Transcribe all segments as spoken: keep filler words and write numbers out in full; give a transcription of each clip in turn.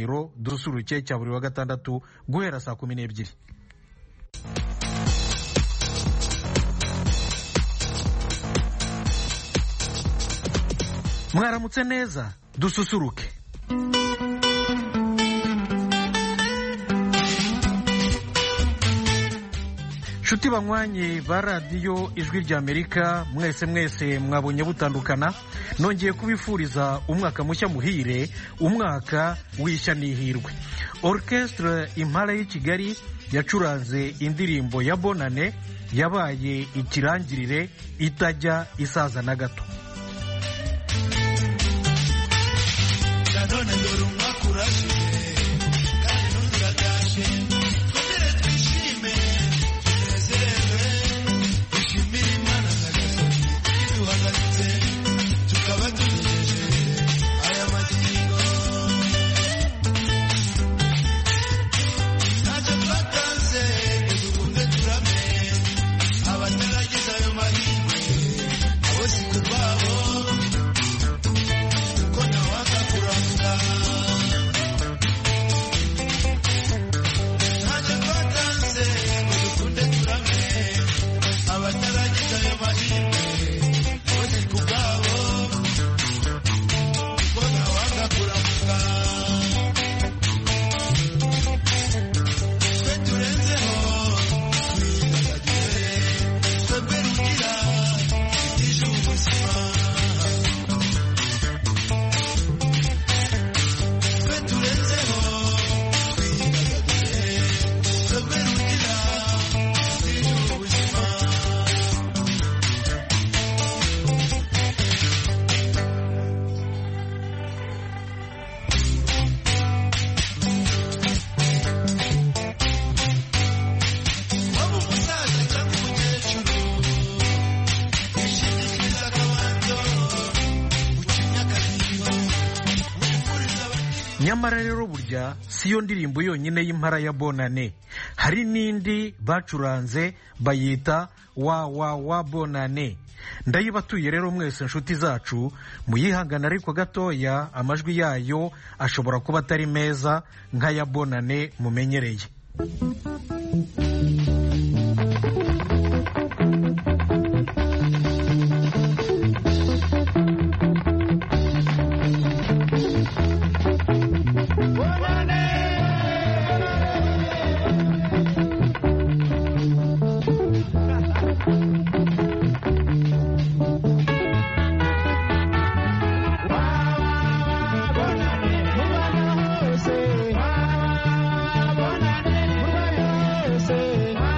kiganiro dususuruke cya buri wa gatandatu guhera saa kumi n'ebyiri. Mwaramutse neza, dususuruke. Shuti banywanyi ba radiyo ijwi rya Amerika, mwese mwese mwabonye butandukana, nongeye kubifuriza umwaka mushya muhire, umwaka w'ishya n'ihirwe. Orchestre Impala y'i Kigali yacuranze indirimbo ya Bonane yabaye ikirangirire itajya isaza na gato. Nyamara rero burya siyo ndirimbo yonyine y'Impala ya Bonane, hari n'indi bacuranze bayita wa wa wa Bonane. Ndayibatuye rero mwese nshuti zacu, muyihangana ariko gatoya, amajwi yayo ashobora kuba atari meza nka ya Bonane mumenyereye. Say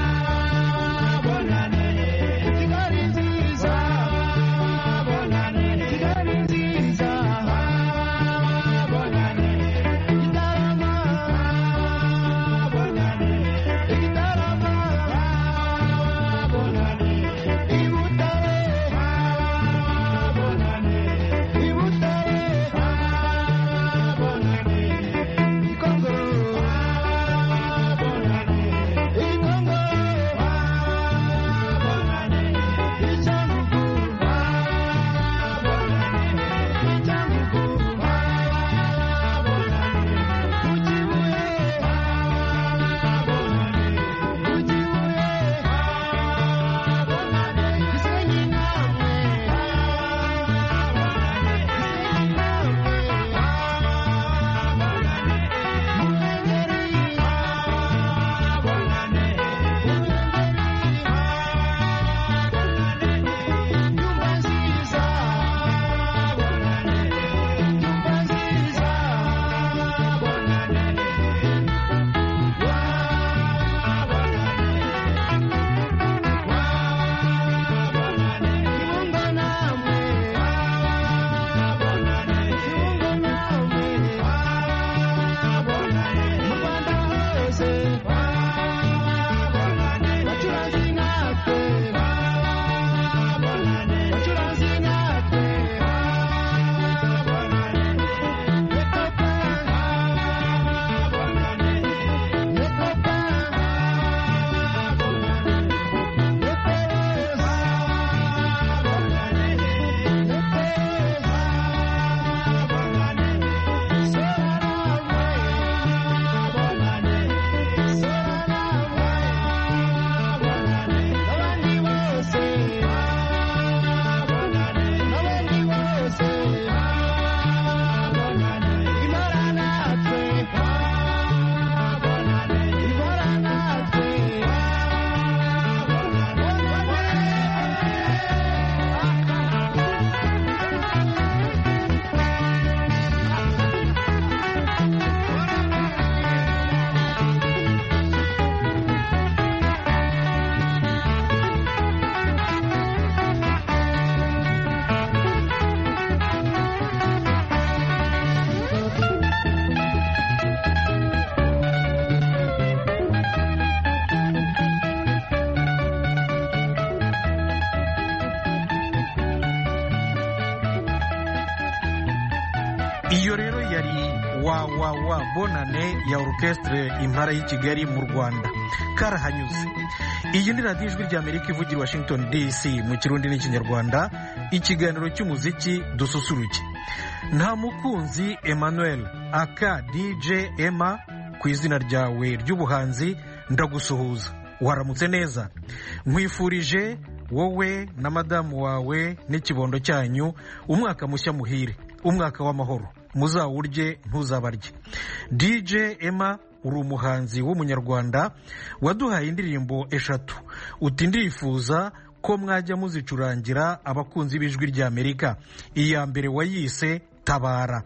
wa wa wa bonane ya orchestre impara y'i Kigali mu Rwanda karahanyuze. Iyi ni radiyo ijwi ry'Amerika ivugira Washington D C mu Kirundi n'Ikinyarwanda, ikiganiro cy'umuziki dususuruke. Nta mukunzi Emmanuel aka D J Emma, ku izina ryawe ry'ubuhanzi ndagusuhuza. Waramutse neza. Nkwifurije wowe na madamu wawe n'ikibondo cyanyu umwaka mushya muhire, umwaka w'amahoro, muzawurye ntuzabarye. D J Emma uri umuhanzi w'umunyarwanda waduhaye indirimbo eshatu, uti ndifuza ko mwajya muzicurangira abakunzi b'ijwi ry'Amerika. Iya mbere wayise Tabara.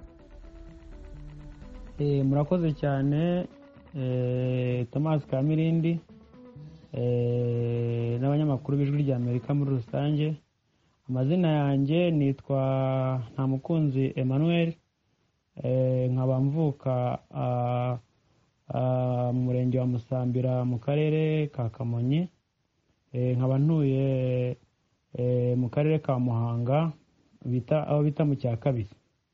Eh, murakoze cyane eh, Thomas Kamirindi eh, n'abanyamakuru b'ijwi ry'Amerika muri rusange. Amazina yanjye nitwa Ntamukunzi Emmanuel, eh, nkaba mvuka mu murenge wa Musambira mu karere ka Kamonyi, eh, nkaba ntuye eh, mu karere ka Muhanga bita aho bita mu cya kabiri.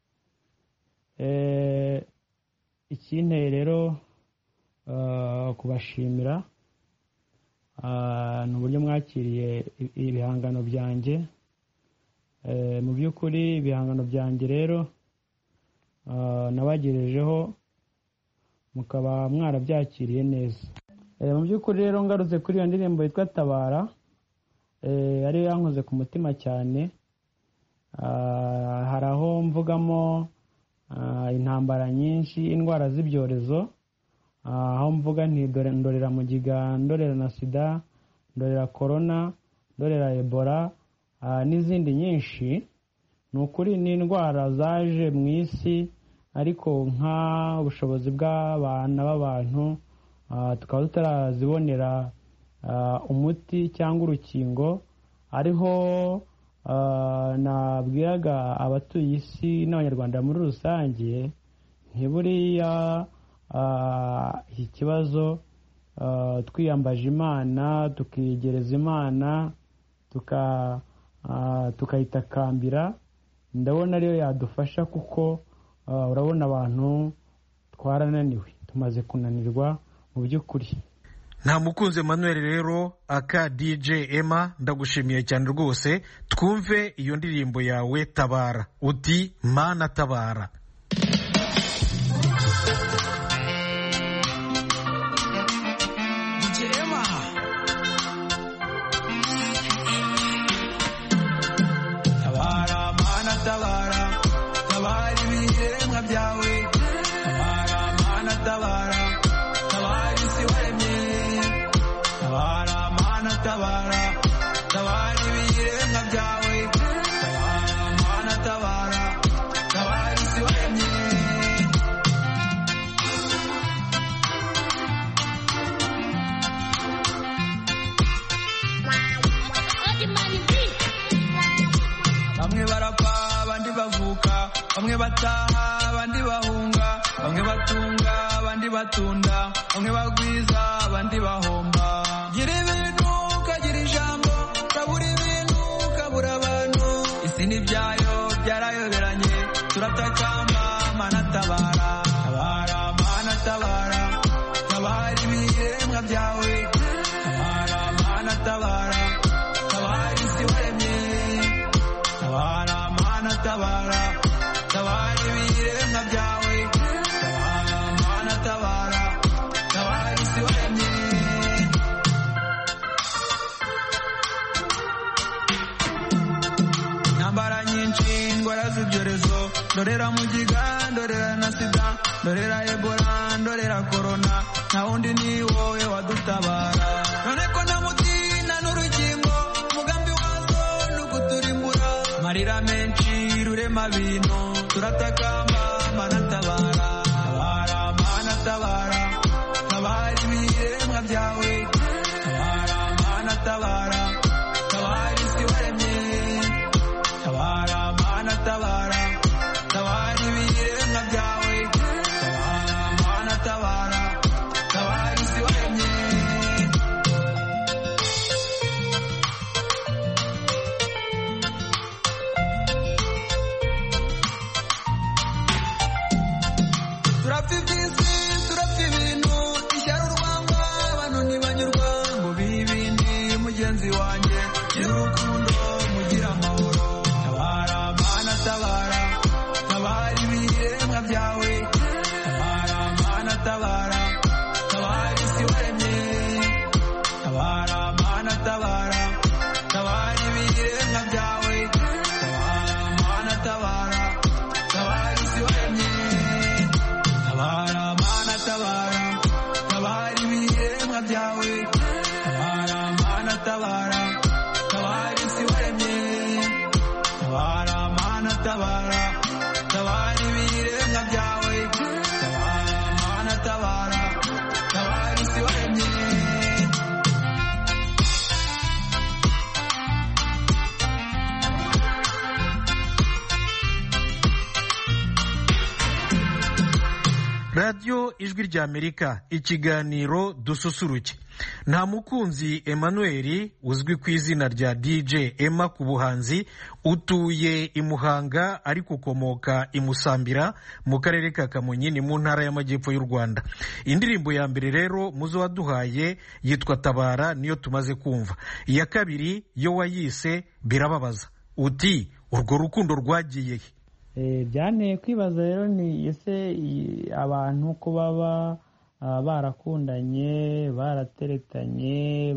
Eh, ikinteye rero uh, kubashimira uh, n'uburyo mwakiriye ibihangano byanjye. Uh, mu by'ukuri ibihangano byanjye rero uh, nabagejejeho mukaba mwarabyakiriye neza. Uh, mu by'ukuri rero ngarutse kuri iyo ndirimbo yitwa Tabara, uh, ariyo yankoze ku mutima cyane. Uh, hari aho mvugamo Uh, intambara nyinshi, indwara z'ibyorezo, uh, aho mvuga nti ndorera mugiga, ndorera na sida, ndorera corona, ndorera ebola, uh, n'izindi nyinshi. Ni ukuri ni indwara zaje mu isi, ariko nka ubushobozi bw'abana b'abantu uh, tukaba tutarazibonera uh, umuti cyangwa urukingo. Ariho Uh, nabwiraga abatuye isi n'abanyarwanda muri rusange ntiburiya uh, iki kibazo uh, twiyambaje Imana, tukigereza Imana, tuka uh, tukayitakambira, ndabona ariyo yadufasha, kuko uh, urabona abantu twarananiwe, tumaze kunanirwa mu by'ukuri. Nta mukunzi Emmanuel rero aka D J Emma, ndagushimiye cyane rwose. Twumve iyo ndirimbo yawe Tabara, uti Mana tabara. D J Emma, Tabara Mana tabara, tabara ibiremwa byawe. Tabara Mana tabara, tabara isi waremye. Tabara Mana tabara, tabara ibiremwa byawe. Tabara Mana tabara, tabara isi waremye. Bamwe barapfa abandi bavuka, bamwe bataha abandi bahunga, bamwe batunga abandi batunda, bamwe bagwiza abandi bahomba. Gira ibintu kagira ijambo, kabura ibintu kabura abantu. Isi n'ibyayo byarayoberanye, turatakamba Mana tabara. Tabara Mana tabara, tabara ibiremwa byawe. Tabara Mana tabara, tabara isi waremye. Tabara Mana tabara, tabara ibiremwa byawe. Tabara Mana tabara, tabara isi waremye. Intambara nyinshi, indwara z'ibyorezo, ndorera mugiga, ndorera na sida, ndorera ebola, ndorera corona, nta wundi ni wowe wadutabara. None ko nta muti nta n'urukingo, umugambi wazo ni ukuturimbura. Marira menshi rurema bino, turatakamba Mana tabara. Tabara Mana tabara, tabara ibiremwa byawe. Tabara Mana tabara, tabara isi waremye. Tabara Mana tabara, tabara ibiremwa byawe. Tabara Mana tabara, tabara isi waremye. tabara tabara ibiremwa byawe tabara mana tabara tabara isi waremye tabara mana tabara tabara ibiremwa byawe tabara mana tabara tabara isi waremye. radiyo ijwi ry'amerika ikiganiro dususuruke. nta mukunzi Emmanuel uzwi ku izina rya D J Emma ku buhanzi utuye i Muhanga ariko ukomoka i Musambira mu karere ka Kamonyi ni mu ntara y'amajyepfo y'u Rwanda. Indirimbo ya mbere rero muzo waduhaye yitwa Tabara niyo tumaze kumva. Iya kabiri yo wayise Birababaza. Uti urwo rukundo rwagiye he? Byanteye kwibaza rero ni ese abantu ko baba barakundanye barateretanye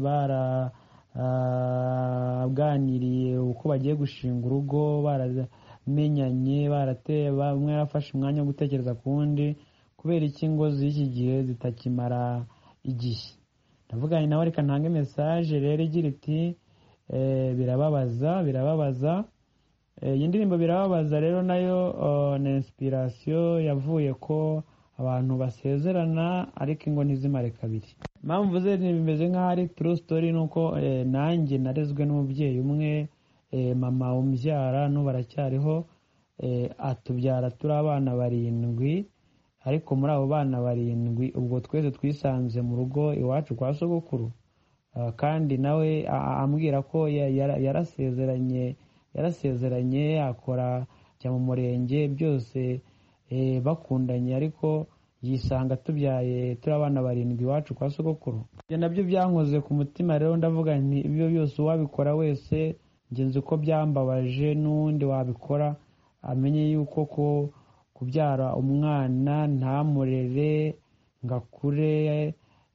baraganiriye uko bagiye gushinga urugo baramenyanye barateye bamwe yarafashe umwanya wo gutekereza ku wundi kubera iki ingo z'iki gihe zitakimara igihe. Ndavuganye nawe reka ntange message rero igira iti birababaza birababaza. Iyi ndirimbo Birababaza rero nayo ni inspiration yavuye ko abantu basezerana ariko ingo ntizimare kabiri. Impamvu ze bimeze nk'aho ari true story nuko nanjye narezwe n'umubyeyi umwe mama umbyara n'ubu aracyariho atubyara turi abana barindwi ariko muri abo bana barindwi ubwo twese twisanze mu rugo iwacu kwa sogokuru kandi nawe ambwira ko yarasezeranye yarasezeranye akora jya mu murenge byose bakundanye ariko yisanga tubyaye turi abana barindwi iwacu kwa sogokuru. Ibyo nabyo byankoze ku mutima rero ndavuga nti ibyo byose uwabikora wese ngenzi uko byambabaje n'undi wabikora amenye yuko ko kubyara umwana ntamurere ngakure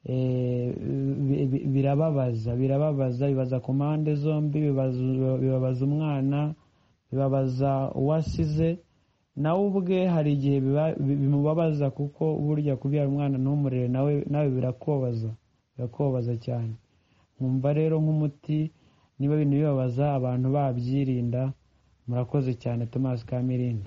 birababaza birababaza bibaza ku mpande zombi bibabaza umwana bibabaza uwasize nawe ubwe hari igihe bimubabaza kuko burya kubyara umwana ntumurere nawe nawe birakobaza birakobaza cyane. Nkumva rero nk'umuti niba ibintu bibabaza abantu babyirinda. Murakoze cyane. Thomas Kamirindi.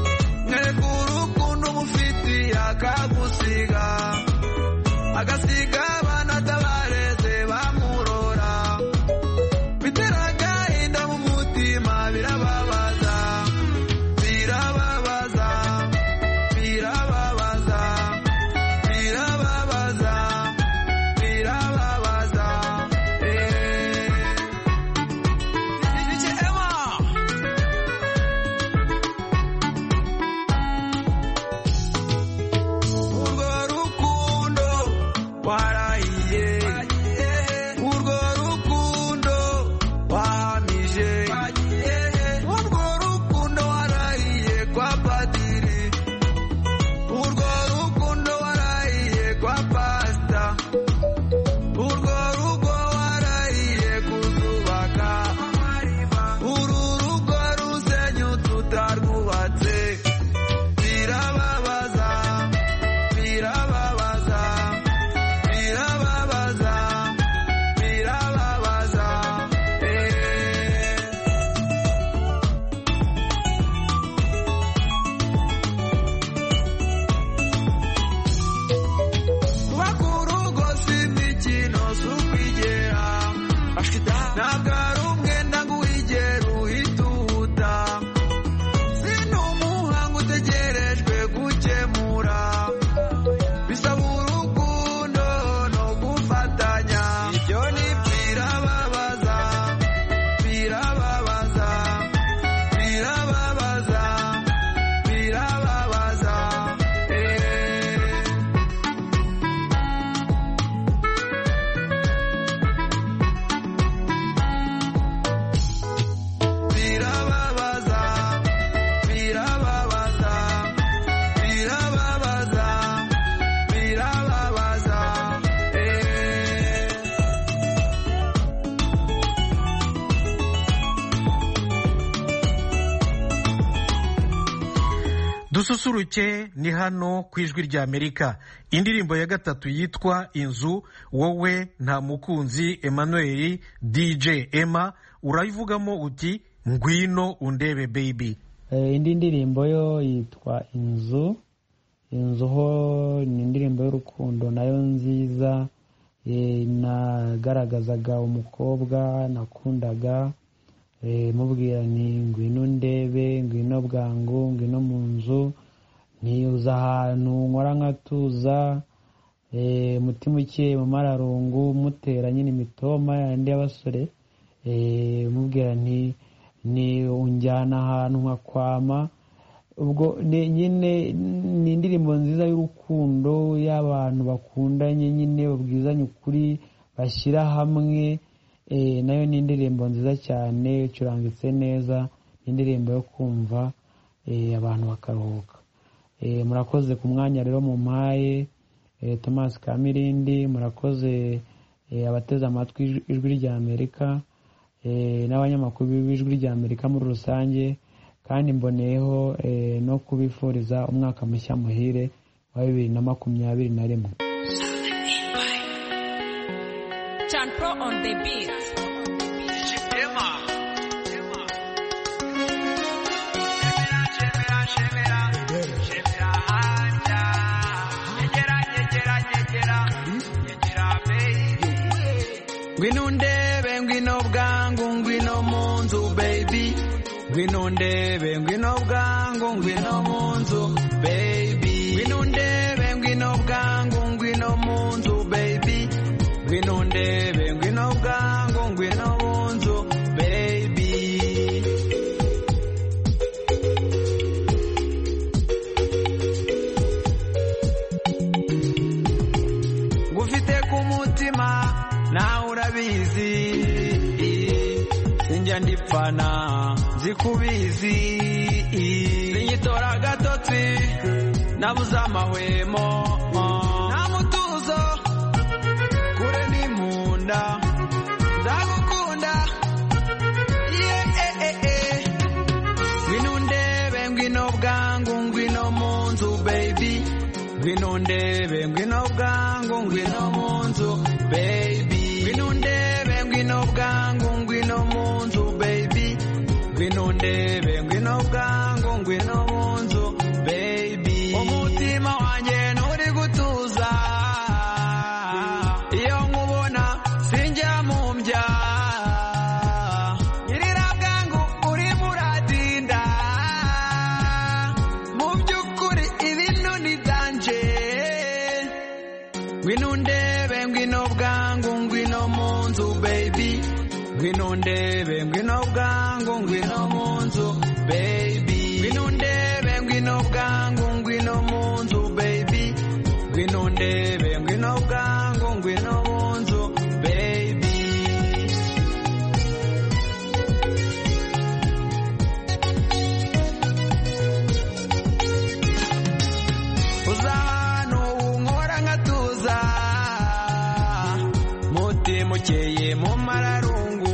Akagusiga dususuruke ni hano ku ijwi rya Amerika. Indirimbo ya gatatu yitwa Inzu, wowe nta mukunzi Emmanuel D J Emma urayivugamo uti ngwino undebe baby. E, indi ndirimbo yo yitwa Inzu. Inzu ho ni indirimbo y'urukundo nayo nziza, e, nagaragazaga umukobwa nakundaga, e, mubwira ni ngwino ndebe, ngwino bwangu, ngwino mu nzu, niyuza ahantu nkora nkatuza, e, mutima ukeye mu mararungu mutera nyine imitoma yandi y'abasore, e, mubwira nti ni unjyana ahantu nkakwama. Ubwo nyine ni indirimbo nziza y'urukundo y'abantu bakundanye nyine babwizanye ukuri bashyira hamwe, e, nayo ni indirimbo nziza cyane icurangitse neza, ni indirimbo yo kumva, e, abantu bakaruhuka. E, murakoze ku mwanya rero mu mpaye, e, Thomas Kamirindi, murakoze e, abateze amatwi ijwi rya Amerika, e, n'abanyamakuru b'ijwi rya Amerika muri rusange, kandi mboneyeho e, no kubifuriza umwaka mushya muhire wa bibiri na makumyabiri na rimwe. Chan Pro on the beat. Emma. Emma. Shemera, shemera, shemera, shemera hanja. Nyegera, nyegera, nyegera, nyegera baby. Ngwino ndebe, ngwino bwangu, ngwino mu nzu baby. Ngwino ndebe, ngwino bwangu, ngwino mu nzu baby. Ngwino ndebe, ngwino bwangu, ngwino mu nzu baby. Ngwino ndebe, ngwino bwangu, ngwino mu nzu baby. Ngufite ku mutima nawe urabizi, sinjya ndipfana zikubizi, sinyitora agatotsi nabuze amahwemo, nta mutuzo kure ni munda, nzagukunda yeah. Ngwino ndebe, ngwino bwangu, ngwino mu nzu baby. Ngwino ndebe, ngwino bwangu, ngwino mu nzu baby. Ngwino ndebe, ngwino bwangu, ngwino mu nzu baby. Ngwino ndebe, ngwino bwangu, ngwino mu nzu baby. Umutima wanjye nturi gutuza, iyo nkubona sinjya mumbya, nyirira bwangu urimo uratinda, mu by'ukuri ibintu ni danje. Ngwino ndebe, ngwino bwangu, ngwino mu nzu baby. Ngwino ndebe, ngwino bwangu, ngwino mu nzu baby. Ngwino ndebe, ngwino bwangu, ngwino mu nzu baby. Ngwino ndebe, ngwino bwangu, ngwino mu nzu baby. Uza hano unkora nkatuza, mutima ukeye mu mararungu,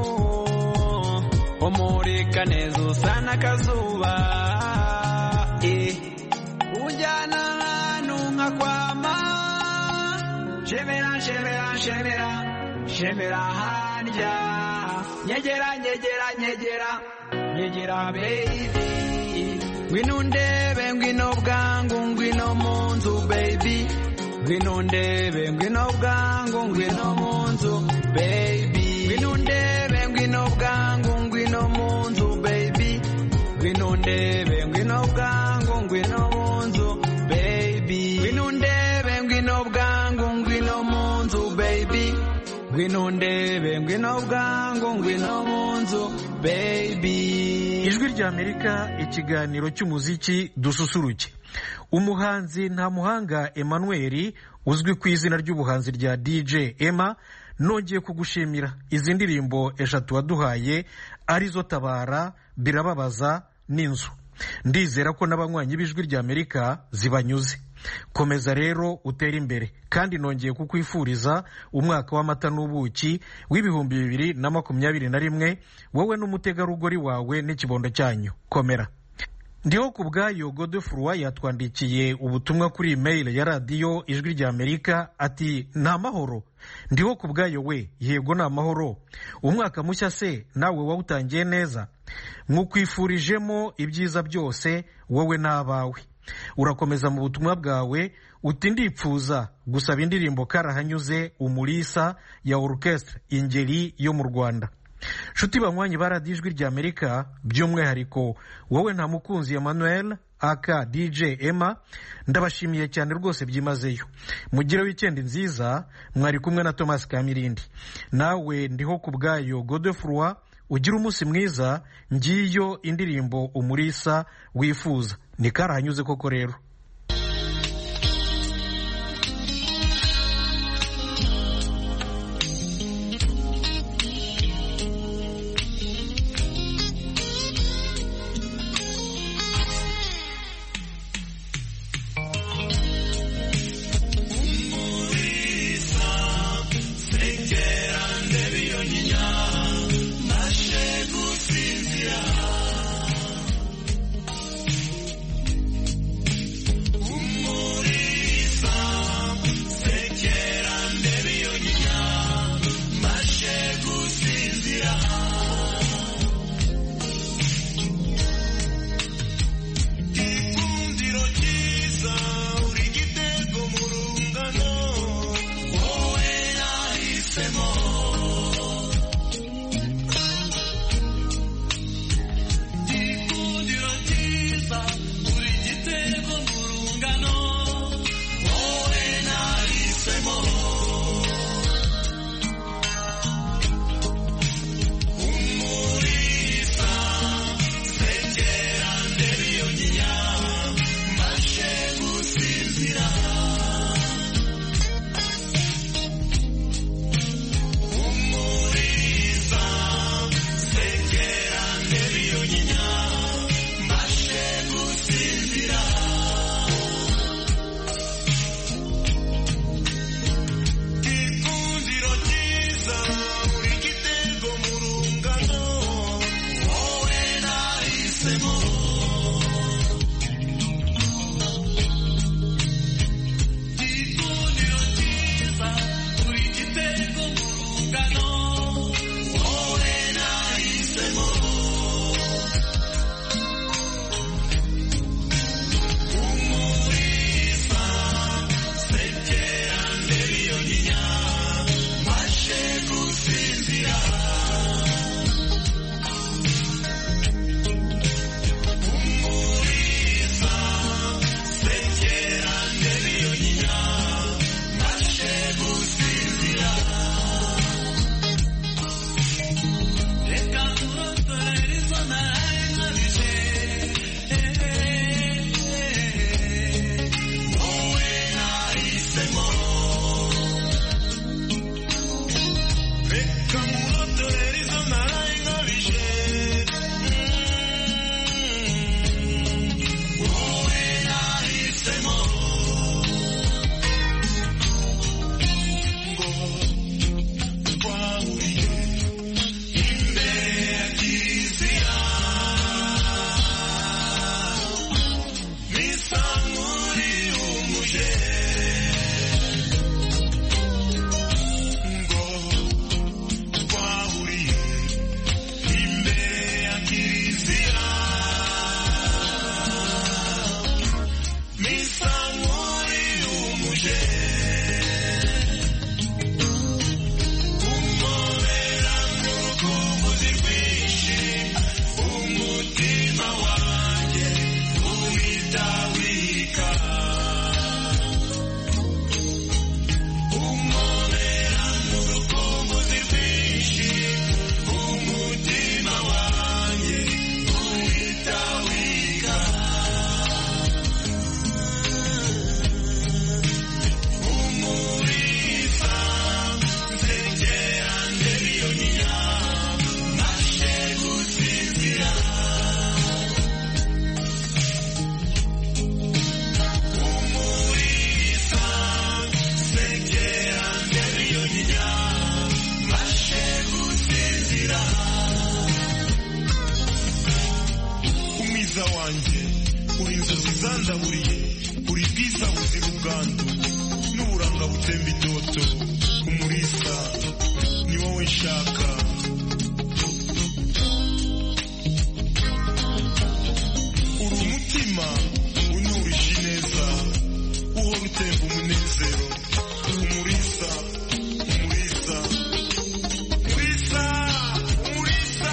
umurika neza usa n'akazuba, eh. Unjyana ahantu nkakwama, shemera, shemera, shemera, shemera harya. Nyegera, nyegera, nyegera, nyegera baby. Ngwino ndebe, ngwino bwangu, ngwino mu nzu baby. Ngwino ndebe, ngwino bwangu, ngwino mu nzu baby. Ngwino ndebe, ngwino bwangu, ngwino mu nzu baby. Ngwino ndebe, ngwino bwangu, ngwino mu nzu baby. Ngwino ndebe, ngwino bwangu, ngwino mu nzu baby. Ngwino ndebe, ngwino bwangu, ngwino mu nzu baby. Ijwi rya Amerika, ikiganiro cy'umuziki dususuruke. Umuhanzi nta muhanga Emmanuel uzwi ku izina ry'ubuhanzi rya D J Emma, nongeye kugushimira izi ndirimbo eshatu waduhaye arizo Tabara, Birababaza n'Inzu. Ndizera ko n'abanywanyi b'ijwi rya Amerika zibanyuze. Komeza rero utera imbere, kandi nongeye kukwifuriza umwaka w'amata n'ubuki w'ibihumbi bibiri na makumyabiri na rimwe, wowe n'umutegarugori wawe n'ikibondo cyanyu. Komera. ndiho ku bwayo Godefroid yatwandikiye ubutumwa kuri email ya radiyo ijwi rya Amerika ati nta mahoro. Ndiho ku bwayo we, yego ni amahoro. Umwaka mushya se nawe wawutangiye neza? Mwukwifurijemo ibyiza byose wowe n'abawe. Urakomeza mu butumwa bwawe uti ndipfuza gusaba indirimbo Karahanyuze Umulisa ya Orchestre Ingeri yo mu Rwanda. Shuti banywanyi ba radiyo ijwi rya Amerika, by'umwihariko wowe nta mukunzi Emmanuel aka D J Emma, ndabashimiye cyane rwose byimazeyo. Mugire weekend nziza, mwari kumwe na Thomas Kamirindi. Nawe ndiho ku bwayo Godefroid, ugira umunsi mwiza. Ngiyo indirimbo Umulisa wifuza, ni Karahanyuze koko rero. wanjye uri inzozi zandaburiye uri bwiza buzira ubwandu n'uburanga butemba itoto umurisa ni wowe nshaka uri umutima unurisha ineza uhora utemba umunezero umurisa umurisa umurisa umurisa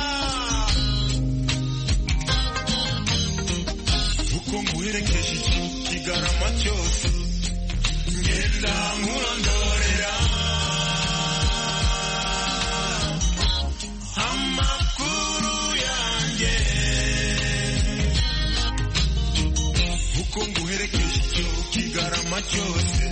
uko nguherekeje ikigarama cyose ngenda nkurondorera amakuru yanjye uko nguherekeje icyo kigarama cyose